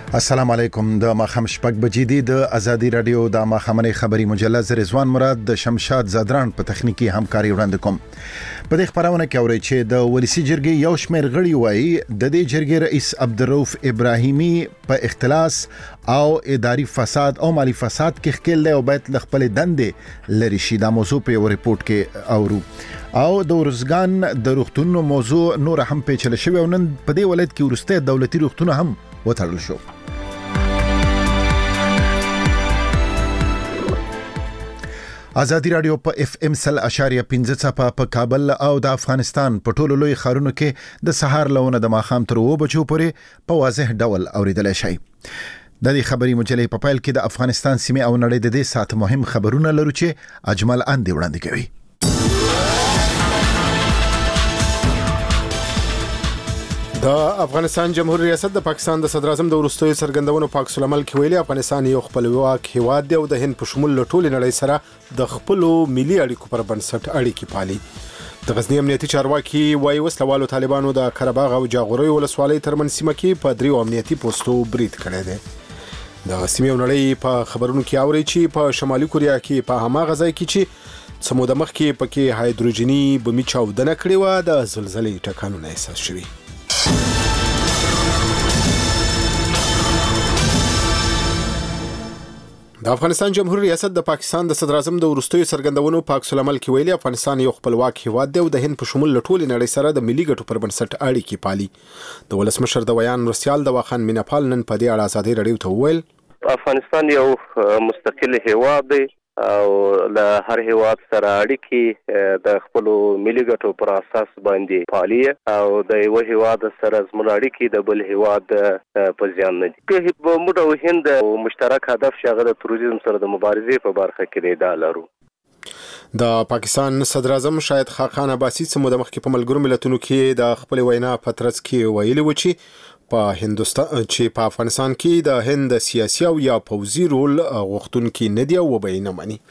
السلام علیکم. د ماخام شپږ بجې دی د ازادي رادیو د ماخامنې خبري مجله رضوان مراد د شمشاد زادران په تخنیکی همکاري وړاندې کوم. په دې خبرونه کې اوري چې د ولسی جرګې یو شمېر غړي وایي د دې جرګې رئیس عبدالرؤف ابراهیمي په اختلاس او اداري فساد او مالی فساد کې ښکیل دی او باید ل خپل دندې لري شي. دا موضوع په یو ریپورت کې اورو. او د ورزګان د روغتونونو موضوع نور هم پیچلې شوی او نن په دې ولایت کې ورسته دولتي روغتونه هم وتړل شو. ازادي رادیو په اف ام 100.15 صفه په کابل او د افغانستان په ټولو لوی ښارونو کې د سهار لونه د ماخام تر 2 بجو پورې په واضح ډول اوریدل شي. د دې خبري مجلې په پایل کې د افغانستان سیمه او نړۍ د دې سات مهم خبرونه لرو چې اجمل اندي وړاندې کوي. د افغانستان جمهوریت ریاست د پاکستان د صدر اعظم د ورستوي څرګندونو په عکس العمل کې ویلي افغانستان یو خپلواک هیواد دی او د هند په شمول ټول نړۍ سره د خپل ملي اړیکو پر بنسټ اړیکې پالي. د غزنی امنیتي چارواکي وايي وسلوالو طالبانو د قرهباغ او جاغوري ولسوالۍ ترمن سیمه کې په 3 امنیتي پوسټو برید کړی دی. د سیمې نړۍ په خبرونو کې اوري چې په شمالي کوریا کې په هغه ځای کې چې سمود مخ کې پکې هایدروجني بمي چاودنه کړې و د زلزلې ټکانونه احساس شوي. د افغانستان جمهوریت ریاست د پاکستان د صدر اعظم د ورستوي څرګندونو په عکس العمل کې ویلي افغانستان یو خپلواک هیواد دی او د هند په شمول ټول نړۍ سره د ملي ګټو پر بنسټ اړیکې پالي. د ولسمشر د ویان مرسیال د واخان میناپال نن په دې اړه ازادي رادیو ته وویل افغانستان یو مستقل هیواد دی او له هر هیواد سره اړیکې د خپل ملي ګټو پر اساس باندې پالي او د یو هیواد سره زموږ اړیکې د بل هیواد په ځان نه دي. په موږ او هند مشترک هدف شغه د تروریزم سره د مبارزې په برخه کې دی لرو. د پاکستان صدر اعظم شاهد خاقان عباسی سمود مخ کې په ملګرو ملتونو کې د خپل وینا په ترڅ کې ویلي و چې په هندستان چې په افغانستان کې د هند سیاسي او یا پوځي رول غوښتونکي نه دی او به نه مانی.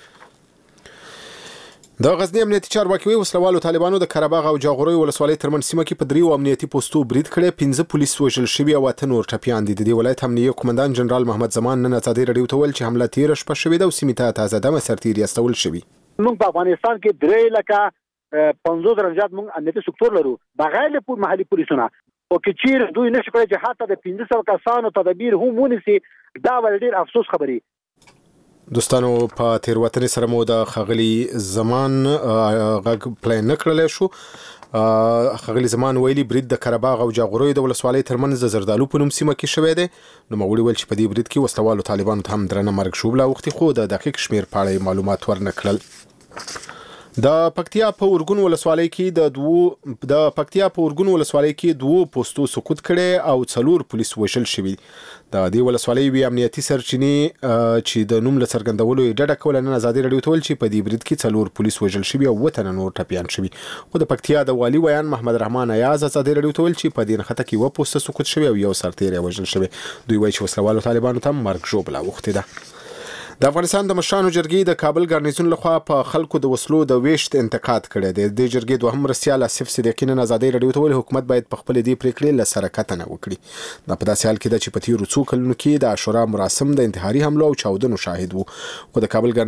د غزنی امنیتي چارواکي وسلوالو طالبانو د قرهباغ او جاغوري ولسوالۍ ترمن سیمه کې په 3 امنیتي پوسټو برید کړی. 15 پولیس وژل شوي او 8 نور ټپیان دي. د دې ولایت امنیه قومندان جنرال محمد زمان نن ازادي رادیو ته ویل چې حمله تیر شپه شوې ده او سیمه ته تازه دمه سرتیري استول شوي. موږ په افغانستان کې 3 لکه 50 درجات موږ امنیتي سکتور لرو بغیر له محلي پولیسونو او کې چیر دوی نشي کولای چې حتی د 1500 کسانو تدابیر هم ونیسي. دا ډېر افسوس خبري. دوستانو په تیروتنې سره مو د خغلی زمان غږ پلان نکړل شو. خغلی زمان ویلي برید د قرهباغ او جاغوري د ولسوالۍ ترمنځ د زردالو په نوم سیمه کې شوی دی. نو مغولي ول چې په دې برید کې وسلوالو طالبانو ته هم درنه مرګ شوبله وختي خو د دقیق شمیر په اړه معلومات ورنکړل. د پکتیا په ورګون ولسوالۍ کې د پکتیا په ورګون ولسوالۍ کې 2 پوسټو سقوط کړي او 4 پولیس وژل شوي. د دې ولسوالۍ وی امنیتي سرچینې چې د نوم له څرګندولو ډډه کوله نن ازادي رادیو ته ویل چې په دې برید کې 4 پولیس وژل شوي او 8 نور ټپیان شوي. خو د پکتیا د والی ویان محمد رحمان ایاز ازادي رادیو ته ویل چې په دې نخته کې 2 پوسټ سقوط شوي او یو سرتیری وژل شوی. دوی وایي چې وسلوالو طالبانو ته مرګ ژوبله وخته ده. د افغانستان د مشرانو جرګې د کابل ګارنیزون لخوا په خلکو د وسلو د ویشت انتقاد کړی دی. د جرګې دوهم مرسیال اسف صدیقی نن ازادي رادیو ته ویل حکومت باید په خپل دې پریکړې له سره کتنه وکړي. دا په داسې حال کې ده چې په تیرو څو کلونو کې د عاشورا مراسم د انتحاري حملو او چاودنو شاهد وو. خو د کابل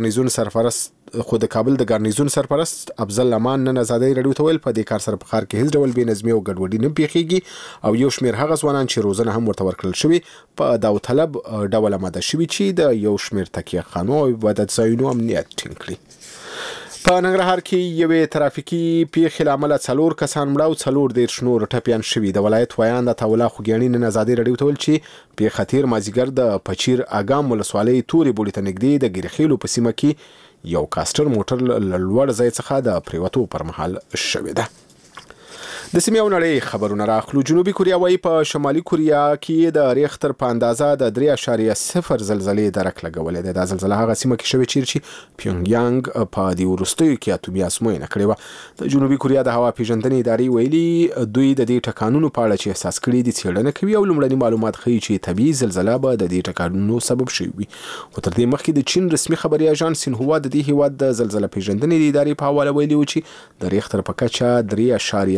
د ګارنیزون سرپرست افضل امان نن ازادي رادیو ته ویل په دې کار سره په ښار کې هیڅ ډول بې نظمي او ګډوډي نه پیښیږي او یو شمیر هغه ځوانان چې روزنه هم ورته ورکړل شوی په داوطلب ډول آماده شوي چې د یو شمیر تکیه خانو او د ځایونو امنیت ټینګ کړي. په ننګرهار کې یوې ترافیکي پیښې له امله 4 کسان مړه او 14 نور ټپیان شوي. د ولایت ویان د عطاءالله خوږیاڼي نن ازادي رادیو ته ویل چې پیښه تیر مازیګر د پچیر اګام ولسوالۍ تورې بوړې ته نږدې د ګیرخیلو په سیمه کې یو کاستر موټر لوړ ځای څخه د پریوتو پر مهال شوې ده. د سیمې او نړۍ خبرونه راخلو. جنوبي کوریا وايي په شمالي کوریا کې د ریختر په اندازه د 3.0 زلزلې درک لګولې ده. د زلزلې هغه سیمه کې شوې چې پیونګ یانګ په دې وروستیو کې اتومي ازموینه کړې و. د جنوبي کوریا د هوا پیژندنې ادارې ویلي دوی د دې ټکانونو په اړه چې احساس کړي دي څېړنه کوي او لومړني معلومات ښیي چې طبيعي زلزلہ به د دې ټکانونو سبب شوی وي. خو تر دې مخکې د چین رسمي خبري اژانس سینهوا د دې هیواد د زلزلہ پیژندنې ادارې په حواله ویلي و چې د ریختر په کچه 3.0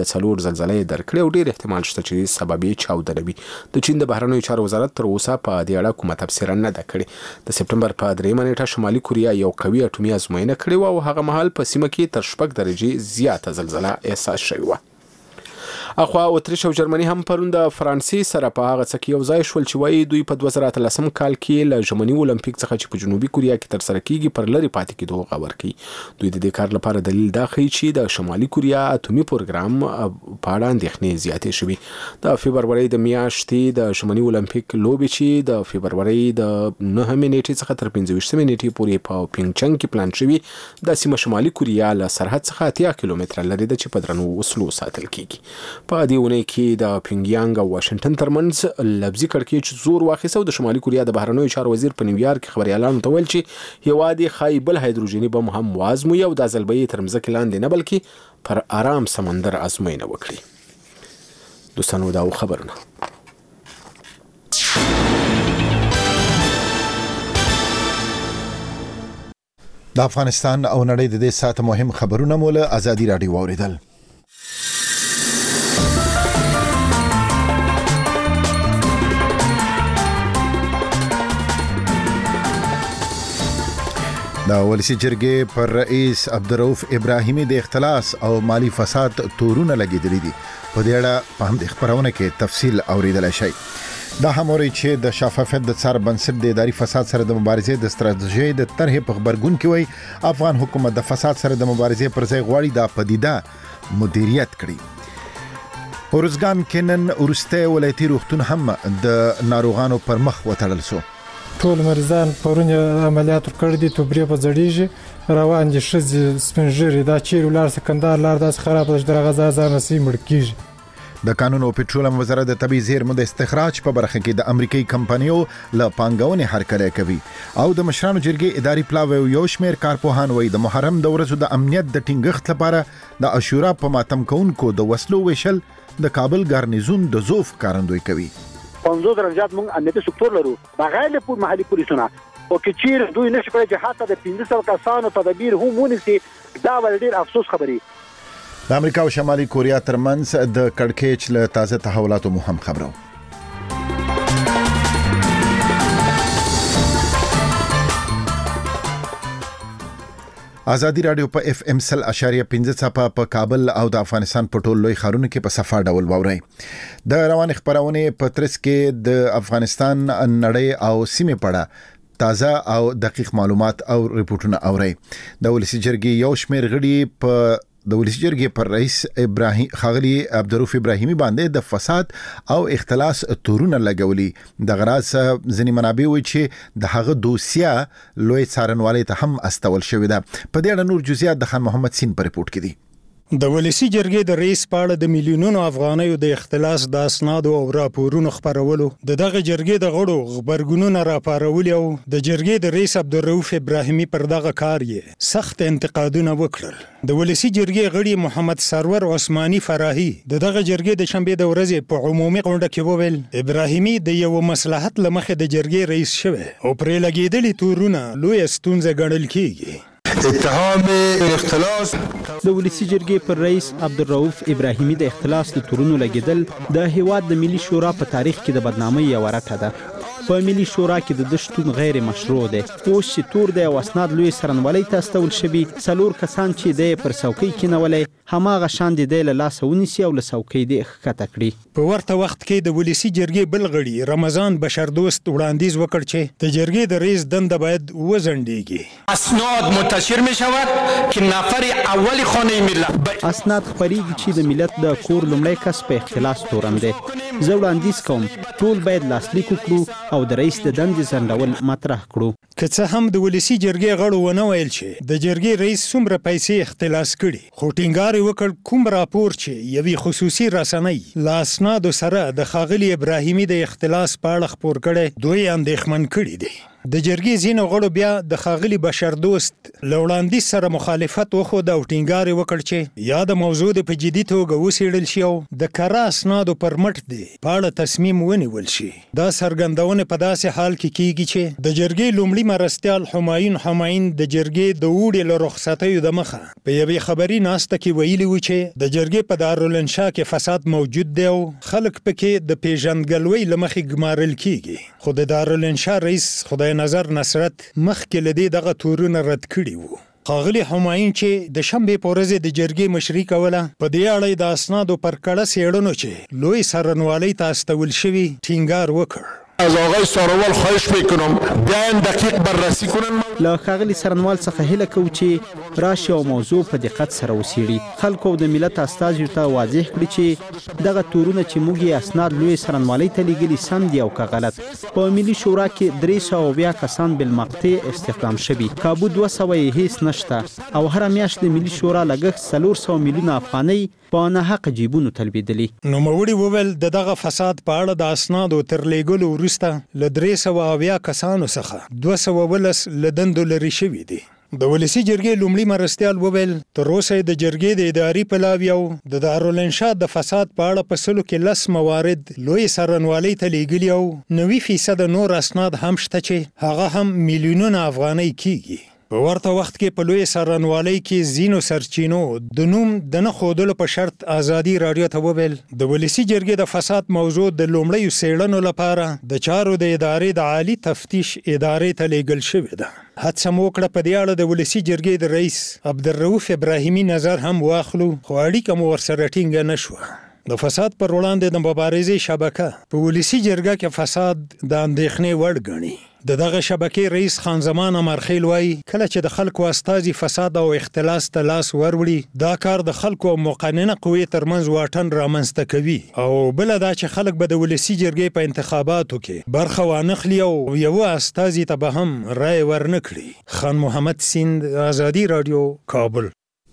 زلزلې درکړې او ډېر احتمال شته چې سبب یې چاودنه وي. د چین د بهرنیو چارو وزارت تر اوسه په دې اړه کومه تبصره نه ده کړې. د سپټمبر په 3 نیټه شمالي کوریا یو قوي اټومي ازموینه کړې و او هغه مهال په سیمه کې تر 6 درجې زیاته زلزله احساس شوې وه. اخوا اتریش او جرمني هم پرون د فرانسې سره په هغه څه کې یو ځای شول چې وایي دوی په 2013 کال کې له ژمني اولمپیک څخه چې په جنوبي کوریا کې ترسره کیږي پر لري پاتې کېدو غور کوي. دوی د دې کار لپاره دلیل دا ښیي چې د شمالي کوریا اټومي پروګرام په اړه اندېښنې زیاتې شوې. د فبرورۍ د میاشتې د ژمني اولمپیک لوبې چې د فبرورۍ د 9 نیټې څخه تر 15 نیټې پورې په پینګچنګ کې پلان شوي د سیمه شمالي کوریا له سرحد څخه 80 کیلومتره لري ده چې په درنو وسلو ساتل کیږي. په دې ونې کې د پینګیانګ او واشنگټن ترمنځ لفظي کړکېچ زور واخیسته او د شمالي کوریا د بهرنیو چارو وزیر په نیویارک کې خبريالانو ته ویل چې هیواد یې ښایي بل هایدروجني بم هم وازموي او دا ځل به یې تر مځکې لاندې نه بلکې پر آرام سمندر ازموینه وکړي. دوستانو دا خبرونه د افغانستان او نړۍ د دې ساعت مهم خبرونه مول ازادي رادیو اوریدل. د ولسی جرګې پر رئیس عبدالرؤف ابراهیمی د اختلاس او مالی فساد تورونه لګیدلي دي. په دې اړه په هم د خبرونه کې تفصیل اوریدل شي. دا هم اوري چې د شفافیت د څار بنسټ د اداري فساد سره د مبارزې د ستراتیژۍ د طرحې په خبرګون کې وایي افغان حکومت د فساد سره د مبارزې پر ځای غواړي د پدیده مدیریت کړي. اورزګان کینن ورسته ولایتي روغتون هم د ناروغانو پر مخ وتړل شو. ټول مریضان پرون عملیات کړی دي، توبرې په زړیږي روان دي، شزي سپنجري دا چیرې ولار سکندر لار داس خراب ده، درغه ځان نسی مړ کیږي. د قانون او پټرولم وزارت د طبي زیرمو د استخراج په برخه کې د امریکایي کمپنیو له پانګونې هرکلی کوي او د مشرانو جرګې اداري پلاوی یو شمېر کارپوهان وایي د محرم د ورځو د امنیت د ټینګښت لپاره د عاشورا په ماتم کوونکو د وسلو ویشل د کابل ګارنیزون د ضعف ښکارندویي کوي. 50 درجات موږ امنیتي سکتور لرو بغیر له محلي پولیسونو او کې چیر دوی نشي کولای چې حتی د 1500 کسانو تدابیر هم ونیسي. دا ولډیر افسوس خبري. د امریکا او شمالي کوریا ترمنځ د کړکېچ له تازه تحولاتو مهم خبرو. ازادي رادیو په اف ام 100.5 صفه په کابل او د افغانستان په ټولو لوی ښارونو کې په صفه ډول واوري. د روان خبرونه په ترڅ کې د افغانستان نړۍ او سیمه پړه تازه او دقیق معلومات او ریپورتونه اوري. د ولسی جرګې یو شمېر غړي په د ولسی جرګې پر رئیس ابراهیم خاغلی عبدالرؤف ابراهیمی باندې د فساد او اختلاس تورونه لګولي. د غراس ځینې منابع وایي چې د هغه دوسیه لوی څارنوالۍ ته هم استول شوې ده. په دې اړه نور جزئیات د خان محمد سین په ریپورت کې دي. د ولسی جرګې د رئیس په اړه د میلیونونو افغانیو د اختلاس د اسناد او راپورونو خبرولو دغه جرګې د غړو خبرګونونه راپارول او د جرګې د رئیس عبدالرؤف ابراهیمی پر دغه کار یې سخت انتقادونه وکړل. د ولسی جرګې غړي محمد سرور عثماني فراهي دغه جرګې د شنبه د ورځې په عمومي غونډه کې وویل ابراهیمی د یو مصلحت لمخې د جرګې رئیس شوی او پرې لګېدلې تورونه لوی ستونزه ګڼل کیږي. اتهام اختلاس د ولسی جرګې پر رئیس عبدالرؤف ابراهیمی د اختلاس د تورونو لګیدل د هیواد د ملي شورا په تاریخ کې د بدنامۍ یو رټه ده. په ملي شورا کې د دشتون غیر مشروع ده. اوس چې تور د اسناد لوی سرنوالۍ ته استول شوی 4 کسان چې د پر څوکۍ کې نولې هماغه شان دي د لاس ونیسي او له څوکۍ د ښکته کړي. په ورته وخت کې د ولسی جرګې بل غړي رمضان بشردوست وړاندیز وکړ چې د جرګې د رئیس دنده باید وزندېږي. اسناد منتشر می شود که نفر اول خانه ملت اسناد خبرېږي چې د ملت د کور لومړی کس په اختلاس تورن دی. زه وړاندیز کوم ټول باید لاسلیک وکړو او د رئیس د دندې ځنډول مطرح کړو. که څه هم د ولسی جرګې غړو ونه ویل چې د جرګې رئیس څومره پیسې اختلاس کړي، خو ټینګار وکړ کوم راپور چې یوې خصوصي رسنۍ له اسنادو سره د ښاغلي ابراهیمي د اختلاس په اړه خپور کړی دوی اندېښمن کړي دي. د جرګې ځینو غړو بیا د ښاغلي بشردوست له وړاندیز سره مخالفت وښود او ټینګار یې وکړ چې یا د موضوع د په جدي توګه وڅېړل شي او د کره اسنادو پر مټ دی په اړه تصمیم ونیول شي. دا څرګندونې په داسې حال کې کیږي چې د جرګې لومړي مرستیال حماین د جرګې د اوړي له رخصتیو د مخه په یوې خبري ناسته کې ویلي و چې د جرګې په دارالانشا کې فساد موجود دی او خلک پکې د پیژندګلوۍ له مخې ګمارل کیږي. خو د دارالانشا رئیس خدای نظر نصرت مخکې له دې دغه تورونه رد کړي وو. ښاغلي حماین چې د شنبې په ورځ د جرګې مشري کوله په دې اړه د اسنادو پر کړه څېړنو چې لوی څارنوالۍ ته استول شوي ټینګار وکړ. از آقای ساروال خواهش میکنم بیاین دقیق بررسی کنن. له ښاغلي څارنوال څخه هیله کوو چې راشي او موضوع په دقت سره وڅېړي، خلکو او د ملت استازیو ته واضح کړي چې دغه تورونه چې موږ یې اسناد لوی څارنوالۍ ته لیږلي سم دي او که غلط. په ملي شورا کې 300 کسان بالمقطع استخدام شوي، کابو 200 یې هیڅ نشته او هره میاشت د ملي شورا لګښت 400 میلیونه افغانۍ په ناحقه جیبونو تلبیدلي. نوموړي وویل د دغه فساد په اړه د اسنادو تر لیږلو وروسته له 300 کسانو څخه 219 له دندو لرې شوي دي. د ولسي جرګې لومړي مرستیال وویل تر اوسه د جرګې د اداري پلاوي او د دارالانشا د فساد په اړه په 10 موارد لوی څارنوالۍ ته لیږلي او 90% نور اسناد هم شته چې هغه هم میلیونونه افغانۍ کیږي. په ورته وخت کې په لوی څارنوالۍ کې ځینو سرچینو د نوم د نه ښودلو په شرط ازادي راډیو ته وویل د ولسي جرګې د فساد موضوع د لومړیو څېړنو لپاره د چارو د ادارې د عالي تفتیش ادارې ته لیږل شوې ده. هڅه مو وکړه په دې اړه د ولسي جرګې د رئیس عبدالرؤف ابراهیمي نظر هم واخلو، خو اړیکه مو ورسره ټینګه نه شوه. د فساد پر وړاندې د مبارزې شبکه په ولسي جرګه کې فساد د اندېښنې وړ ګڼي. دغه شبکې رئیس خان زمان امرخیل وایي کله چې د خلکو استازي فساد او اختلاس ته لاس وروړي دا کار د خلکو او مقننه قوې ترمنځ واټن رامنځته کوي او بله دا چې خلک به د ولسي جرګې په انتخاباتو کې برخه وانخلي او یو استازي ته به هم رای ورنکړي. خان محمد سیند، ازادي راډیو، کابل.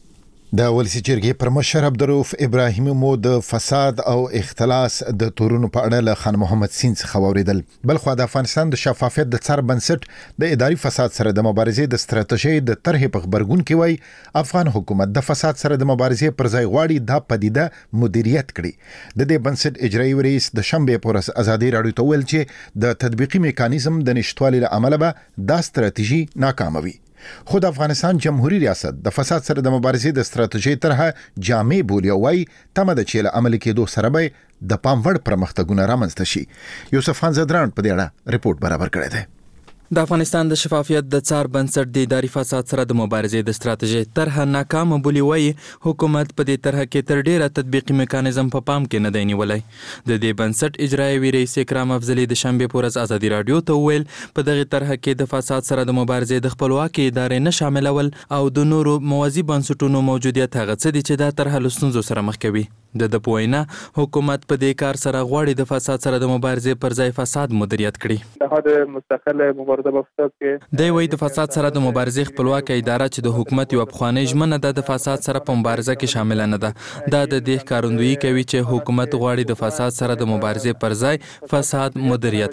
د ولسي جرګې پر مشر عبدالرؤف ابراهیمي مو د فساد او اختلاس د تورونو په اړه له خان محمد سین څخه واوریدل. بل خو د افغانستان د شفافیت د څار بنسټ د اداري فساد سره د مبارزې د ستراتیژۍ د طرحې په خبرګون کې وایي افغان حکومت د فساد سره د مبارزې پر ځای غواړي دا پدیده مدیریت کړي. د دې بنسټ اجرایي رئیس د شنبې په ورځ ازادي راډیو ته ویل چې د تطبیقي میکانیزم د نشټوالي له امله به دا ستراتیژي ناکامه وي. خود افغانستان جمهوریت ریاست د فساد سره د مبارزې د ستراتیژۍ طرحه جامع بولي او وايي تمه ده چې له عملي کېدو سره به د پام وړ پرمختګونه رامنځته شي. یوسف خان زدران په دې اړه رپورټ برابر کړی دی. د افغانستان د شفافیت د څار بنسټ د اداري فساد سره د مبارزې د ستراتیژۍ طرحه ناکامه بولي وایي حکومت په دې طرحه کې تر ډیره تطبیقي میکانیزم په پام کې نه دی نیولی. د دې بنسټ اجرایي رئیس اکرام افضلي د شنبې په ورځ ازادي راډیو ته وویل په دغه طرحه کې د فساد سره د مبارزې د خپلواکۍ ادارې نه شاملول او د نورو موازي بنسټونو موجودیت هغه څه دي چې دا طرحه له ستونزو سره مخ کوي. د پوینا حکومت په دې کار سره غواړي د فساد سره د مبارزې پر ځای فساد مدیریت کړي. د مستقل مبارزه په فساد کې دی وایي د فساد سره د مبارزې خپلواکه اداره چې د حکومت یو پخوانی ژمنه ده د فساد سره په مبارزه کې شامل نه ده. دا د دې ښکارندویي کوي چې حکومت غواړي د فساد سره د مبارزې پر ځای فساد مدیریت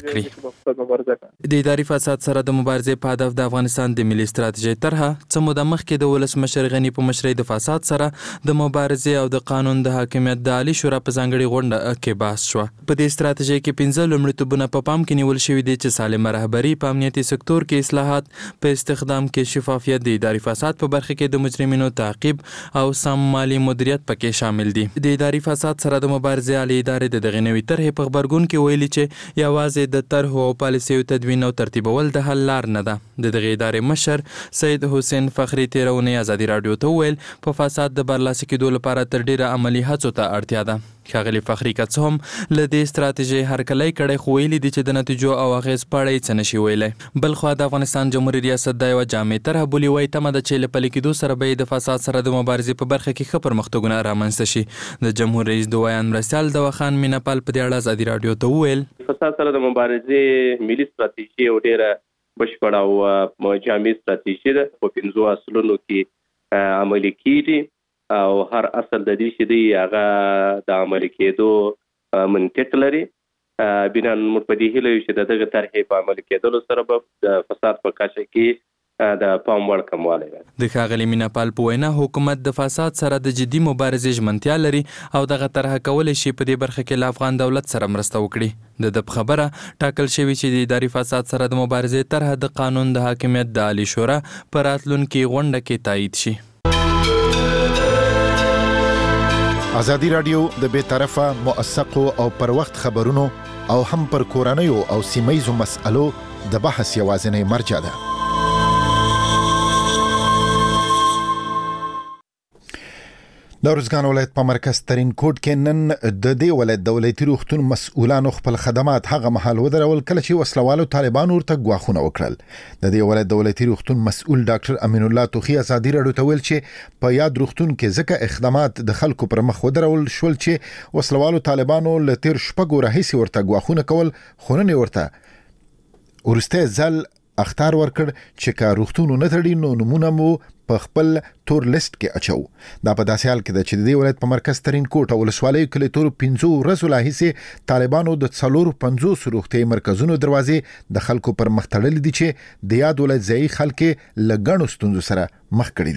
کړي. د اداري فساد سره د مبارزې په هدف د افغانستان د ملي ستراتیژۍ طرحه څه موده مخکې د ولسمشر غني په مشرۍ د فساد سره د مبارزې او د قانون د حاکمیت د عالی شورا په ځانګړي غونډه کې بحث شو. په دې ستراتیژۍ کې 15 لومړیتوبونه په پام کې نیول شوي دي چې سالمه رهبري په امنیتي سکتور کې اصلاحات، په استخدام کې شفافیت، د اداري فساد په برخه کې د مجرمینو تعقیب او سم مالی مدیریت پکې شامل دي. د اداري فساد سره د مبارزې عالی ادارې د دغه نوې طرحې په خبرګون کې ویلي چې یوازې د طرحو او پالیسیو تدوین او ترتیبول د حل لار نه ده. د دغه ادارې مشر سید حسین فخری تیرونی ازادي راډیو ته ویل په فساد د برلاسه کېدو لپاره تر ډیره عملی هڅو ته اړتیا ده. ښاغلي فخری که څه هم له دې ستراتیژۍ هرکلی کړی خو ویلي دي چې د نتیجو او اغیز په اړه یې څه نشي ویلی. بل خوا د افغانستان جمهوریت ریاست دا یوه جامع طرحه بولي وایي تمه ده چې له پلي کېدو سره به یې د فساد سره د مبارزې په برخه کې ښه پرمختګونه رامنځته شي. د جمهور رئیس د ویان مرستیال دواخان میناپال په دې اړه ازادي راډیو ته وویل فساد سره د مبارزې ملي ستراتیژي او ډیره بشپړه او جامع ستراتیژي ده په 15 اصلونو کې عملي کیږي او هر اصل د دې چې دی هغه د عملي کېدو منطق لري بنا موږ په دې هیله یو چې دغه طرحې په عمل کېدلو سره به د فساد په کچه کې د پام وړ کموالی راځي. د ښاغلي میناپال په وینا حکومت د فساد سره د جدي مبارزې ژمنتیا لري او دغه طرحه کولی شي په دې برخه کې له افغان دولت سره مرسته وکړي. د خبره ټاکل شوې چې د اداري فساد سره د مبارزې طرحه د قانون د حاکمیت د عالی شورا په راتلونکي غونډه کې تایید شي. ازادي راډیو د بې طرفه موثقو او پر وخت خبرونو او هم پر کورنیو او سیمه‌یزو مسألو د بحث یوازینی مرجع ده. د ارزګان ولایت په مرکز ترین کوټ کې نن د دې ولایت دولتي روغتون مسؤلانو خپل خدمات هغه مهال ودرول کله چې وسلوالو طالبانو ورته غواخونه وکړل. د دې ولایت دولتي روغتون مسؤل ډاکټر امین الله توخی ازادي راډیو ته ویل چې په یاد روغتون کې ځکه اقدامات د خلکو پر مخ ودرول شول چې وسلوالو طالبانو له تیر شپږو راهیسې ورته غواخونه کول، خو نن ورته ورسته ځل اختار ورکړ چې کا روغتون نه تړي نو نمونه مو په خپل تور لیست کې اچو. دا په داسې حال کې د چې د ولایت په مرکز ترین کوټ او ولسوالۍ کې تور 15 ورځې لا هیڅ طالبانو د 450 روغتي مرکزونو دروازې د خلکو پر مخ تړلې دي چې د یاد ولایت ځای خلک لګڼو ستونزو سره مخ کړي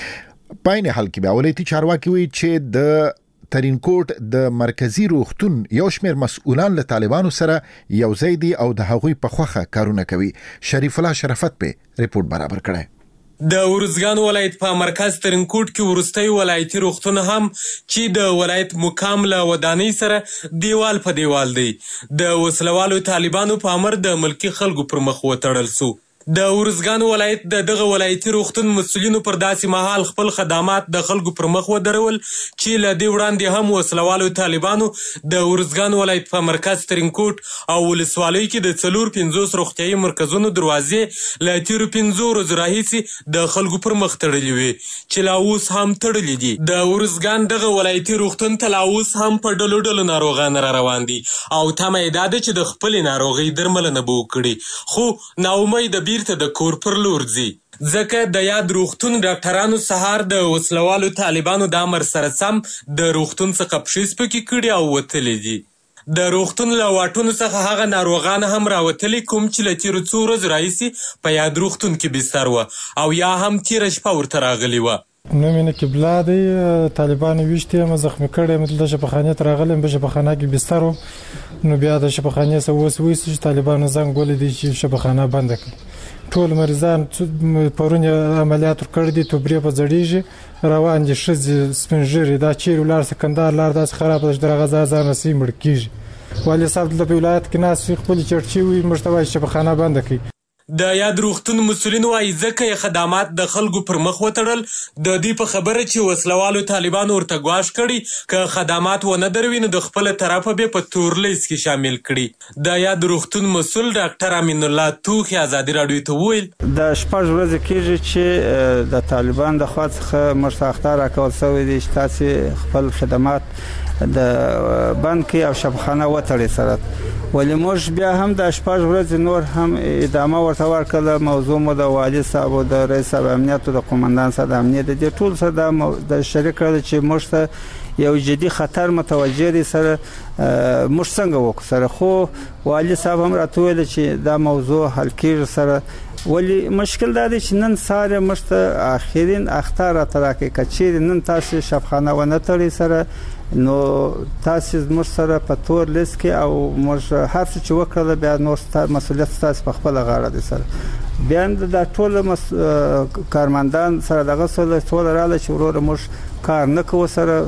دي. پاین حال کې به ولایتي چارواکي وی چې د ترین کوټ د مرکزی روغتون یو شمیر مسؤلان له طالبانو سره یو ځای دي او د هغوی په خوخه کارونه کوي. شریف الله شرافت په ریپورت برابر کړی. د ارزګان ولایت په مرکز ترین کوټ کې ورستۍ ولایتي روغتون هم چې د ولایت مقام له ودانۍ سره دیوال په دیوال دی د وسلوالو طالبانو په امر د ملکی خلکو پر مخ وتړل سو. د ارزګان ولایت دغه ولایتي روغتون مسؤلینو پر داسې مهال خپل خدمات د خلکو پر مخ ودرول چې له دې وړاندې هم وسلوالو طالبانو د ارزګان ولایت په مرکز ترین کوټ او ولسوالۍ کې د 450 روغتیايي مرکزونو دروازې له تیرو 15 ورځو راهیسې د خلکو پر مخ تړلې وي چې لا اوس هم تړلې دي. د ارزګان دغه ولایتي روغتون ته لا اوس هم په ډلو ډلو ناروغان را روان دي او تمه یې دا ده چې د خپلې ناروغۍ درملنه به وکړي، خو ناامید ته د کور پر لور ځي ځکه د یاد روغتون ډاکټرانو سهار د وسلوالو طالبانو د امر سره سم د روغتون څخه پښې سپکې کړي او وتلي دي. د روغتون له واټونو څخه هغه ناروغان هم راوتلي کوم چې له تیرو څو ورځو راهیسې په یاد روغتون کې بستر وه او یا هم تیره شپه ورته راغلي وه. نو مینه قبله دی طالبانو ویشته م زخمی کړي متل د شفاخانه تر غلم به شفاخانه کې بستر نو بیا د شفاخانه سره وسوي چې طالبانو زنګ ولې دي چې شفاخانه بند کړي. ټول مریضان پرون عملیات کړی دي، توبرې په ځړیږي، روان دي ښځې سپینږیري، دا چیرې ولاړ سکندار لار داسې خراب ده چې د هغه ځای ځان رسي مړ کېږي. والي صاحب دلته په ولایت کې ناست وي، خپلې چړچې وي، موږ ته وایي شفاخانه بنده کړي. د یاد روغتون مسؤلین وایي ځکه یې خدمات د خلکو پر مخ وتړل د دې په خبره چې وسلوالو طالبانو ورته ګواښ کړي که خدمات ونه دروي نو د خپله طرفه به په تور لیست کې شامل کړي. د یاد روغتون مسؤل ډاکټر امین الله توخی ازادي راډیو ته وویل د 6 ورځې کېږي چې د طالبان د خوا څخه موږ ته اخطار راکول شوی دی چې تاسې خپل خدمات د بند کې او شفاخانه وتړئ سره، ولی موږ بیا هم د 6 ورځې نور هم ادامه ورته ورکړه. موضوع مو د والي صاحب او د رئیس صاحب امنیت او د قومندان صاحب امنیت د دې ټول سره د شریک کړل چې موږ ته یو جدي خطر متوجه دي سره موږ څنګه وکړو سره، خو والي صاحب هم راته ویل چې دا موضوع حل کېږي سره. ولی مشکل دا دی چې نن ساره موږ ته اخرین اخطار راته راکړي که چیرې نن تاسې شفاخانه ونه تړئ سره نو تاسې زموږ سره په تور لیست کې او موږ هر څه چې وکړله بیا نور مسؤلیت ستاسې په خپله غاړه دی سره. بیا دا ټول کارمندان سره دغه سره ټول راغله چې وروره موږ کار نه کوو سره،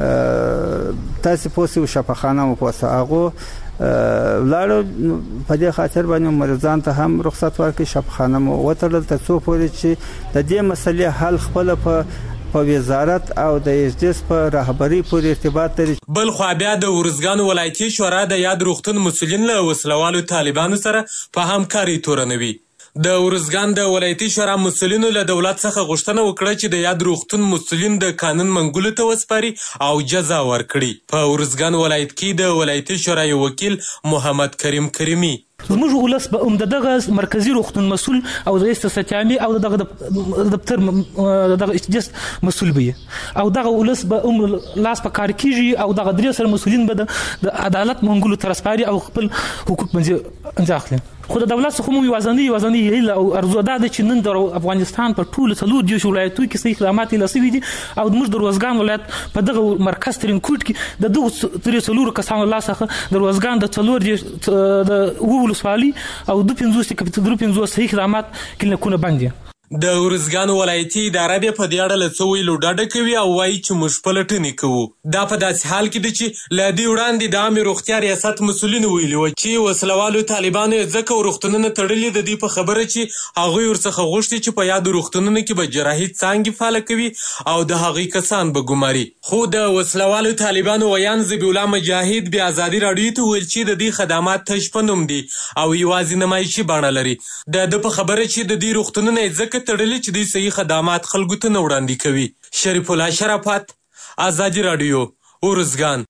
تاسې پوسې شفاخانه مو پوسه هغو ولاړو په دې خاطر باندې مریضان ته هم رخصت ورکړي، شفاخانه مو وتړل تر څو پورې چې د دې مسلې حل خپله په وزارت او د ایجدس په رهبری پورې ارتباط لري. بل خو بیا د ارزګان ولایتي شورا د یاد روغتون مسؤلین له وسلوالو طالبانو سره په همکاري تورنوي. د ارزګان د ولایتي شورا مسؤلینو له دولت څخه غوښتنه وکړه چې د یاد روغتون مسؤلین د قانون منګولو ته وسپاري او جزا ورکړي. په ارزګان ولایت کې د ولایتي شورا وکیل محمد کریم کریمي زموږ ولس به دغه مرکزی روغتون مسؤل او د استثماري او دغه دفتر دغه جست مسؤل وي او دغه ولس به لاس په کار کیږي او دغه درې سره مسؤلین به د عدالت منګلو ترسپاري او خپل حقوق منځ اخلي. خو د دولت څخه مو وازنی هیله او ارزو ده چې نن د افغانستان په ټولو څلور دیوش ولایتونو کې صحیح خدمات لاسوي دي او موږ د روزګان ولایت په دغه مرکز ترینکوټ کې د دغه څلور کسانو لاسخه د روزګان د څلور د ولسوالۍ او د 5 صحیح خدمات کلینیکونه باندې د ورزګان ولایتي اداره به په دې اړه له څه ویلو ډاډه کوي او وایي چې موږ پلټنې کوو. دا په داسې حال کې ده چې له دې وړاندې د عامې روغتیا ریاست مسؤلینو ویلي وو چې وسلوالو طالبانو یې ځکه روغتونونه تړلي د دې په خبره چې هغوی ورڅخه غوښتي چې په یادو روغتونونو کې به جراحي څانګې فعاله کوي او د هغوی کسان به ګماري. خو د وسلوالو طالبانو ویان ذبیح الله مجاهد بیا ازادي راډیو ته ویل چې د دې خدمات تش په نوم دي او یوازې نمایشي بڼه لري. د په خبره چې د دې روغتونونه یې ځکه تړلي چې دوی صحیح خدمات خلکو ته نه وړاندې کوي. شریف الله شرافت، ازادي راډیو، ورزګان.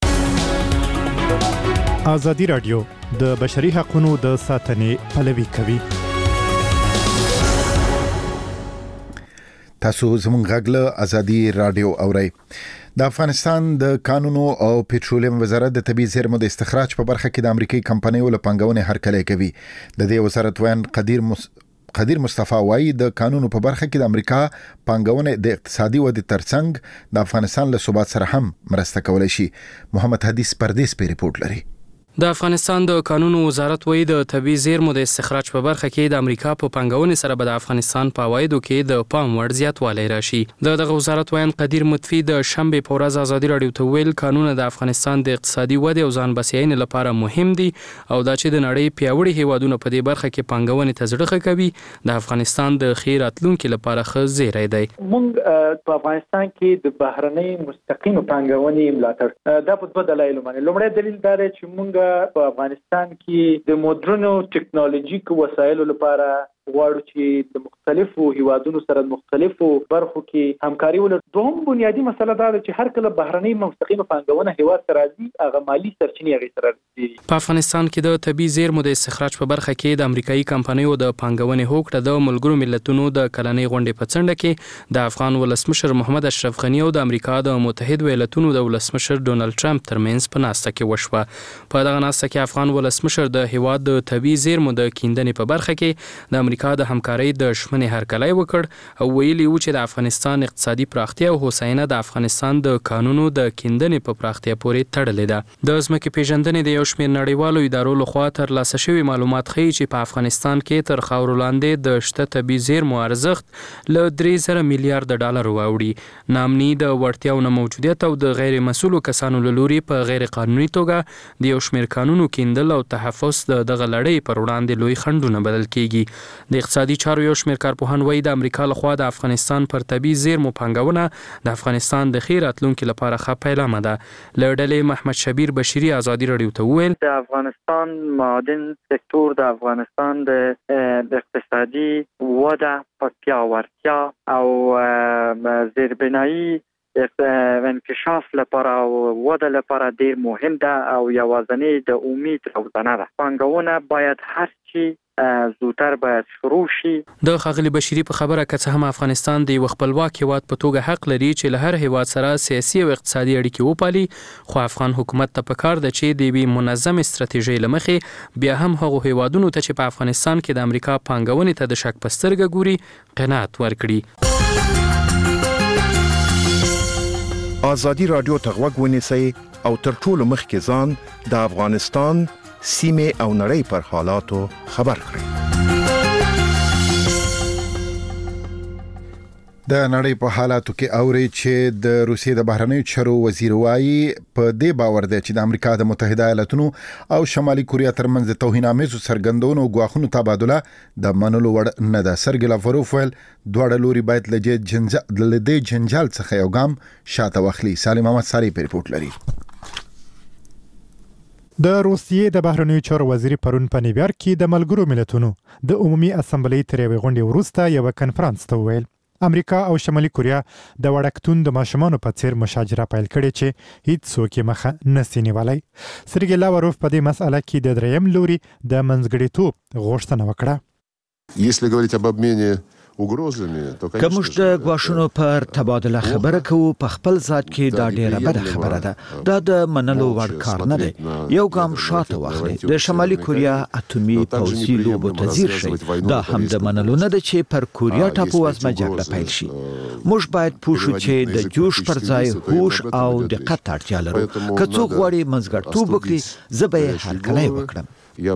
ازادي راډیو د بشري حقوقو د ساتنې پلوي کوي. تاسو زموږ غږ له ازادي راډیو اورئ. د افغانستان د کانونو او پټرولیم وزارت د طبیعي زیرمو د استخراج په برخه کې د امریکایي کمپنیو له پنګونې هرکلی کوي. د دې وزارت ویان قدیر مصطفی وايي د قانونو په برخه کې د امریکا پانګونه د اقتصادي ودې ترڅنګ د افغانستان له ثبات سره هم مرسته کولای شي. محمد حدیث پردیس په ریپورت لري. د افغانستان د قانونو وزارت وایي د طبيعي زیرمو د استخراج په برخه کې د امریکا په پنګونې سره به د افغانستان په عوایدو کې د پام وړ زیاتوالی راشي. دغه وزارت وایي قدیر مطفی د شنبه په ورځ ازادي راډیو ته ویل قانون د افغانستان د اقتصادي ودې او ځان بسیاینې لپاره مهم دي او دا چې د نړۍ پیاوړي هیوادونو په دې برخه کې پنګونې ته زړه کوي د افغانستان د خیر راتلونکو لپاره ښه زیری دی. موږ په افغانستان کې د بهرنۍ مستقیم پنګونې ملاتړ دا په دوه دلایلو باندې. لومړی دلیل دا دی چې موږ په افغانستان کې د مدرنو ټکنالوژیکو وسایلو لپاره غواړو چې د مختلفو هیوادونو سره مختلفو برخو کې همکاري ولرو. دوهم بنیادی مسله دا ده چې هر کله بهرنۍ مستقیمه پانګونه هیواد ته راځي هغه مالی سرچینې هغې سره راځي. په افغانستان کې د طبیعي زیرمو د استخراج په برخه کې د امریکایي کمپنیو د پانګونې هوکړه د ملګرو ملتونو د کلنۍ غونډې په څنډه کې د افغان ولسمشر محمد اشرف غنی او د امریکا د متحده ایالاتونو د ولسمشر ډونالد ټرمپ ترمنځ په ناسته کې وشوه. په دغه ناسته کې افغان ولسمشر د هیواد د طبیعي زیرمو د کیندنې په برخه کې د امریکا د همکارۍ د شمنې هرکلی وکړ او ویلي و چې د افغانستان اقتصادي پراختیا او هوساینه د افغانستان د قانونو د کیندنې په پراختیا پورې تړلې ده. د ځمکې پیژندنې د یو شمېر نړیوالو ادارو لخوا ترلاسه شوي معلومات ښیي چې په افغانستان کې تر خاورو لاندې د شته طبیعي زیرمو ارزښت له 3,000 میلیارډ ډالرو اوړي. نامني د وړتیاو نه موجودیت او د غیر مسؤلو کسانو له لوري په غیر قانوني توګه د یو شمېر قانونو کیندل او تحفظ دغه لړۍ پر وړاندې لوی خنډونه بلل کیږي. د اقتصادي چارو یو شمېر کارپوهان وایي د امریکا لخوا د افغانستان پر طبیعي زیرمو پانګونه د افغانستان د خیر راتلونکو لپاره ښه پیلامه ده. له ډلې محمد شبیر بشیری ازادي راډیو ته وویل د افغانستان معادن سکتور د افغانستان د اقتصادي وده په پیاوړتیا او زیربنایی انکشاف لپاره او وده لپاره ډیر مهم ده او یوازینی د امید روزنه ده. پانګونه باید هر چی زودتر باید شروع شي. د ښاغلي بشیری په خبره که څه هم افغانستان د یو خپلواک هیواد په توګه حق لري چې له هر هیواد سره سیاسي او اقتصادي اړیکې وپالي، خو افغان حکومت ته پکار ده چې د یوې منظمې ستراتیژۍ له مخې بیا هم هغو هیوادونو ته چې په افغانستان کې د امریکا پانګونې ته د شک په سترګه ګوري قناعت ورکړي. ازادي راډیو ته غوږ ونیسئ او تر ټولو مخکې ځان د افغانستان سیمه او نړۍ پر حالاتو خبر کړئ. د نړۍ په حالاتو کې اوري چې د روسیې د بهرنیو چارو وزیر وايي په دې باور دی چې د امریکا د متحده ایالاتونو او شمالي کوریا ترمنځ د توهینامیزو څرګندونو غواخونو تبادله د منلو وړ نه ده. سرګی لاوروف ویل دواړه لوري باید له دې جنجال څخه یو ګام شاته واخلي. سالم احمد ساری په ریپورت لري. د روسیې د بهرنیو چارو وزیر پرون په نیویارک کې د ملګرو ملتونو د عمومي اسامبلې تر یوې غونډې وروسته یو کنفرانس ته ویل امریکا او شمالي کوریا د وړکتون د ماشومانو په څیر مشاجره پیل کړې چې هیڅ څوک یې مخه نسی نیولای. سرګی لاوروف په دې مسأله کې د دریم لوري د منځګړیتوب غوښتنه وکړه. Если говорить об обмене угрозами, то که موږ د ګواښونو پر تبادله خبره کوو په خپل ذات کې دا ډیره بده خبره ده. دا د منلو وړ کار نه دی. یو ګام شاته واخلئ. د شمالي کوریا اتومي پوځي لوبو ته ځیر شي. دا هم د منلو نه ده چې پر کوریا ټاپو وزمه جګړه پیل شي. موږ باید پوه شو چې د جوش پر ځای هوش او دقت ته اړتیا لرو. که څوک غواړي منځګړیتوب وکړي زه به یې هرکلی وکړم.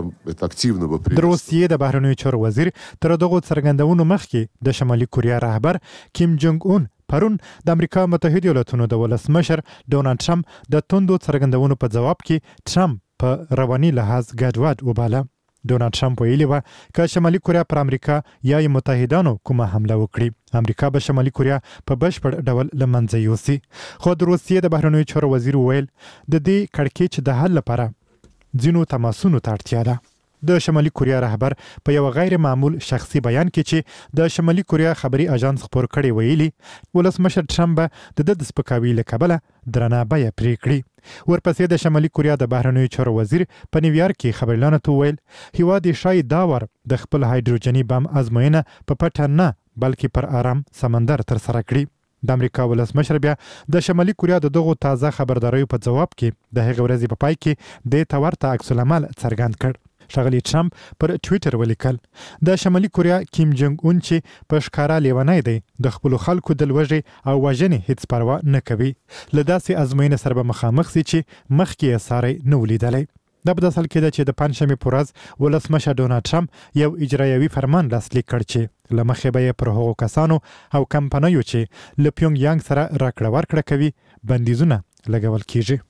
د روسیې د بهرنیو چارو وزیر تر دغه څرګندونو مخکې د شمالي کوریا رهبر کیم جونګ اون پرون د امریکا متحده ایالاتونو د ولسمشر ډونالد ټرمپ د توندو څرګندونو په جواب کې ټرمپ په رواني لحاظ ګډوډ وباله. ډونالد ټرمپ ویلي و چې شمالي کوریا پر امریکا یا متحدانو کومه حمله وکړي امریکا به شمالي کوریا په بشپړ ډول له منځه یوسي. خو د روسیې د بهرنیو چارو وزیر ویل د دې کړکېچ د حل لپاره ځینو تماسونو ته اړتیا ده. د شمالي کوریا رهبر په یو غیر معمول شخصي بیان کې چې د شمالي کوریا خبري اژانس خبر کړي ویلي ولسمشر ټرمپ د سپکاوي له کبله درنه بیه پرې کړې. ورپسې د شمالي کوریا د بهرنیو چارو وزیر په نیویارک کې خبرلاندو ته ویل هیواد شاید دا ور د خپل هایدروجني بم ازموینه په پټه نه بلکې پر آرام سمندر تر سره کړي. د امریکا ولسمشر بیا د شمالي کوریا د دغه تازه خبرداریو په جواب کې د هغه ورځې په پای کې د تورته عکس العمل څرګند کړ. ښاغلي ټرمپ پر ټویټر ولیکل د شمالي کوریا کیم جونګ اون چې په ښکارا لیونی دی د خپل خلکو د لوږې او وژنې هیڅ پروا نه کوي. له داسې ازموینې سره به مخامخ سي چې مخکې یې ساری نه ولیدلی. دا په داسې حال کې ده چې د پنجشنبې په ورځ ولسمشر ډونالد ټرمپ یو اجرایوي فرمان لاسلیک کړ چې له مخې به یې پر هغو کسانو او کمپنیو چې له پیونګ یانګ سره راکړه ورکړه کوي بندیزونه لګول کیږي.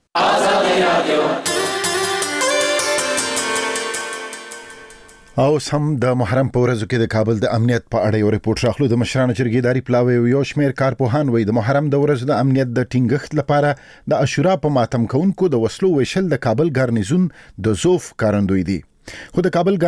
او سم د محرم په ورځو کې د کابل د امنیت په اړه یو ریپورت راغلو. د مشرانو جرګې اداري پلاوی یو شمېر کارپوهان وایي د محرم د ورځو د امنیت د ټینګښت لپاره د عاشورا په ماتم کوونکو د وسلو ویشل د کابل ګارنیزون د ضعف ښکارندوی دي. خو د کابل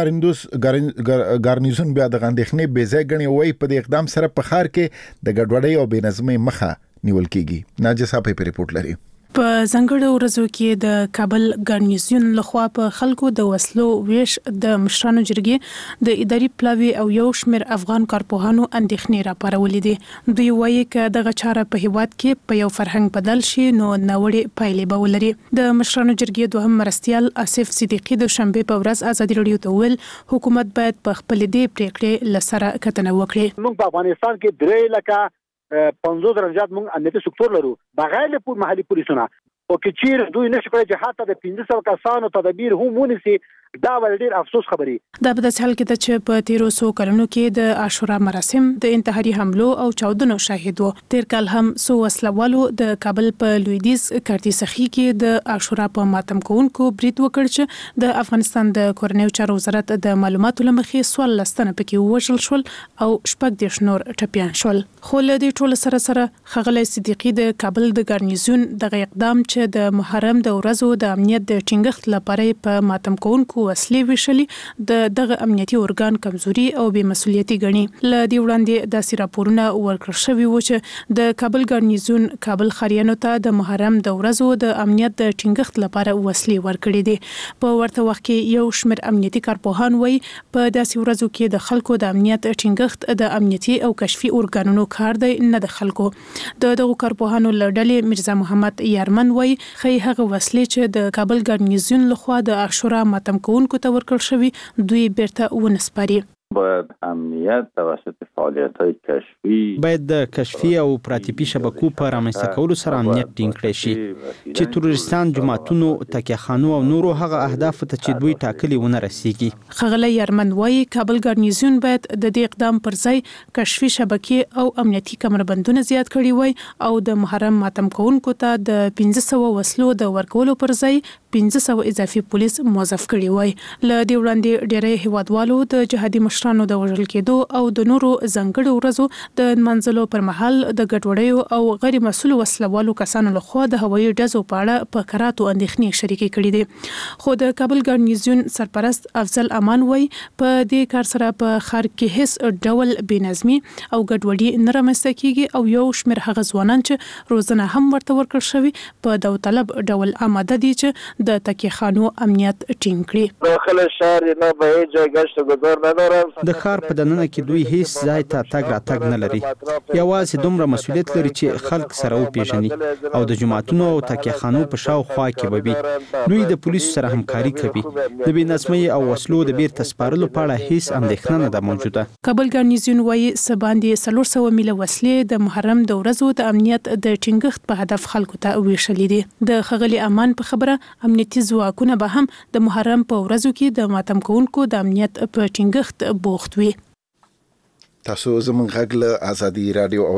ګارنیزون بیا د اندېښنې بې ځای ګڼي او وایي په دې اقدام سره په ښار کې د ګډوډۍ او بې نظمۍ مخه نیول کیږي. ناجیه صاحب په ریپورت لري. په ځنګړو ورځو کې د کابل ګارنیزون لخوا په خلکو د وسلو ویش د مشرانو جرګې د اداري پلاوی او یو شمېر افغان کارپوهانو اندېښنې راپارولې دي. دوی وایي چې دغه چاره په هیواد کې په یو فرهنګ بدل شي نو ناوړه پایلې به ولري. د مشرانو جرګې دوهم مرستیال آصف صدیقي د شنبه په ورځ ازادي رادیو ته ویل حکومت باید په خپل دې پریکړې لسره کتنه وکړي. موږ په افغانستان کې درې لکه 50 درجات موږ امنیتي سکتور لرو بغیر له محلي پولیسونو او کې چیرې دوی نشي کولای چې حتی د 500 کسانو تدابیر هم ونیسي. دا ډېر افسوس خبري. دا په داسې حال کې ده چې په 1300 کلونو کې د عاشورا مراسم د انتحاري حملو او چاودنو شاهد وو. تیر کال هم سو وسلوالو د کابل په لویدیز کارتي سخی کې د عاشورا په ماتم کوونکو برید وکړ چې د افغانستان د کورنیو چارو وزارت د معلوماتو لمخې سوال لستنه پکې وژل شول او شپږ د شنور ټپيان شول. خو له دې ټول سره خغلی صدیقي د کابل د ګارنیزون د اقدام چې د محرم د ورځو د امنیت د ټینګښت لپاره په ماتم کوونکو وسلې ویشلي دغه امنیتي ارګان کمزوري او بې مسؤلیتي ګڼي. له دې وړاندې داسې راپورونه ورکړل شوي وو چې د کابل ګارنیزون کابل خاریانو ته د محرم د ورځو د امنیت د ټینګښت لپاره وسلې ورکړي دي. په ورته وخت کې یو شمېر امنیتي کارپوهان وایي په داسې ورځو کې د خلکو د امنیت ټینګښت د امنیتي او کشفي ارګانونو کار دی نه د خلکو. دغه کارپوهانو له ډلې مرزا محمد یارمن وایي خې هغه وسلې چې د کابل ګارنیزون لخوا د عاشورا ماتم کوونکو ته ورکړل شوی دوی بیرته ونسپاري. باید امنیت توسط فعالیت‌های کشفی باید د کشفي او پراتیپي شبکو په رامنځته کولو سره امنیت ټینګ کړي شي چې تروریستان جماعتونو تکیهخانو او نورو هغه اهداف ته چې دوی ټاکلي ونه رسیږي. خغلی یارمن وایي کابل ګارنیزون باید د دې اقدام پر ځای کشفي شبکې او امنیتي کمربندونه زیات کړي وای او د محرم ماتم کوونکو ته د 1500 وسلو د ورکولو پر ځای 1500 اضافي پولیس موظف کړي وای. له دې وړاندې ډېری هیوادوالو د جهادي مشرانو د وژل کېدو او د نورو ځنګړو ورځو د منځلو پر مهال د ګډوډیو او غیر مسؤل وسلوالو کسانو لخوا د هوایي ډزو په اړه په کراتو اندېښنې شریکې کړې دي. خو د کابل ګارنیزیون سرپرست افضل امان وایي په دې کار سره په ښار کې هیڅ ډول بېنظمي او ګډوډي نه رامنځته کیږي او یو شمېر هغه ځوانان چې روزنه هم ورته ورکړل شوې په داوطلب ډول آماده دي چې د تکیخانو امنیت ټینګ کړي. داخل شهر نه به هیڅ ځای گشت گذار ندارم. د ښار په دننه کې دوی هیڅ ځای ته تګ راتګ نه لري. یوازې دومره مسؤلیت لري چې خلک سره وپیژني او د جماعتونو او تکیخانو په شاوخوا کې وي. دوی د پولیسو سره همکاري کوي. د بېنظمۍ او وسلو د بیرته سپارلو په اړه هیڅ اندېښنه نه ده موجوده. کابل ګارنیزیون وایي سباندې 400 میله وسلې د محرم د ورځو د امنیت د ټینګښت په هدف خلکو ته ویشلې دي. د خغلی امان په خبره امنیتي ځواکونه به هم د محرم په ورځو کې د ماتم کوونکو د امنیت په ټینګښت بوخت وي. تاسو زموږ غږ له آزادي رادیو